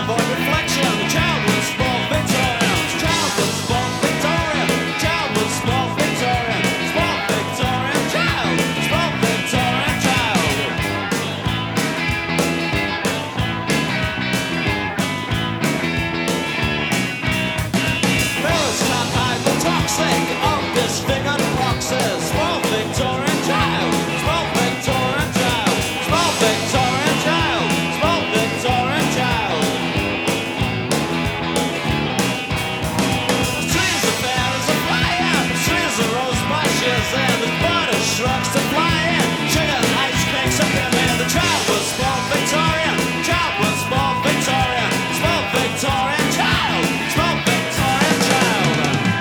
avoid reflection. The child was born Victorian. The child was born Victorian. The child was born Victorian. Born Victorian child. Born Victorian child. Mirrors can't hide the toxic of disfigured boxes. Small Victorian child. Small Victorian child. Small Victorian child. Small Victorian child. The trees are fair as a fire. The trees are rose bushes and the butter shrugs to fly in. Sugar and ice picks up in there. The child was small Victorian. Child was small Victorian. Small Victorian child. Small Victorian child.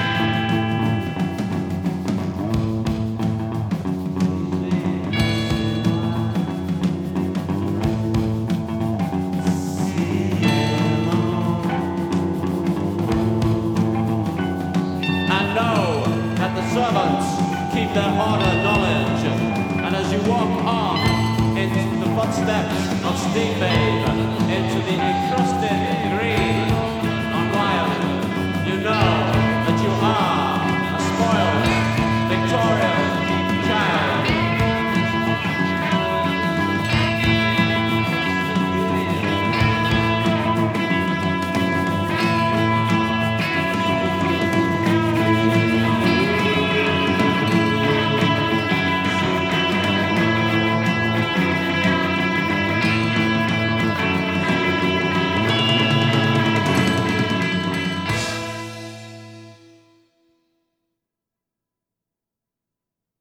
I know that the servants keep their order knowledge, and as you walk on into the footsteps of Steve Babe, into the encrusted